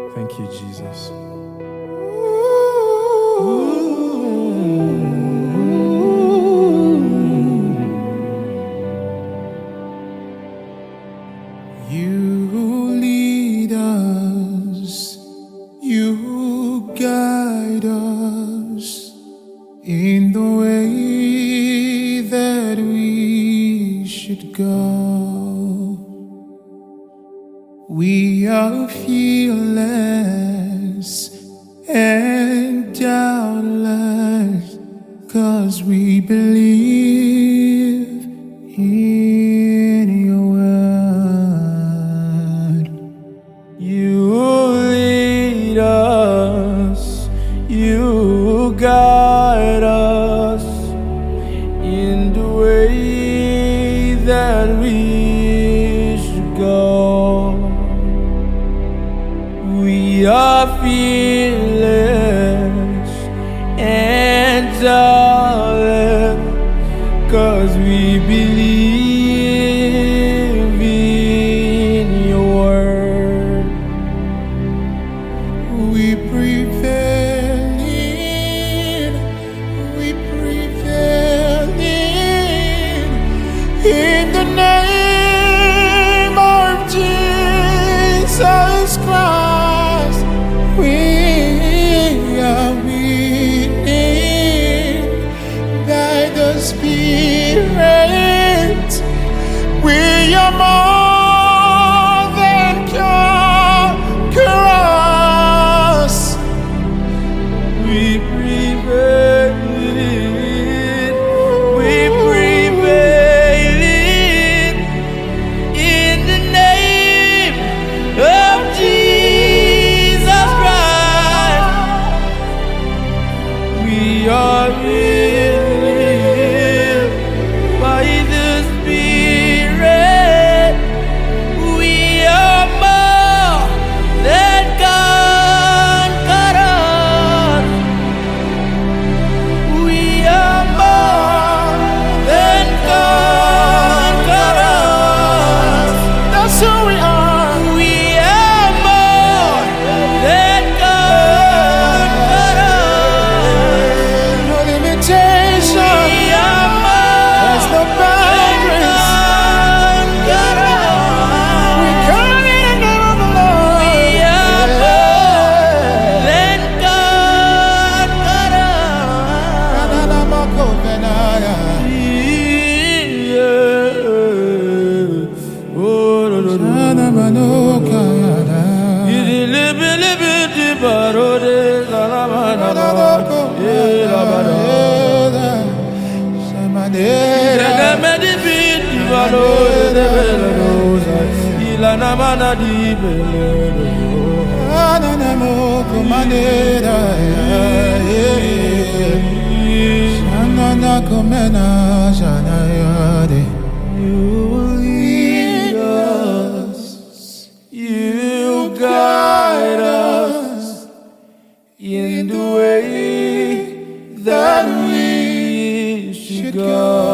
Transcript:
Thank you, Jesus. You lead us, you guide us in the way that we should go. We are fearless and doubtless, 'cause we believe in your word. You lead us, you guide us in the way that we should go. We are fearless and doubtless, 'cause we believe in your word. We prevail in the name of Jesus Christ. We are winning by the Spirit. We are more than conquerors. We prevail in the name of Jesus Christ. We are healed by the Spirit. We are more than conquerors. We are more than conquerors. That's who we are. We are more than conquerors. No limitation. We are more. There's no boundaries. We come in the name of the Lord. We are more than You lead us, you guide us in the way that we should go.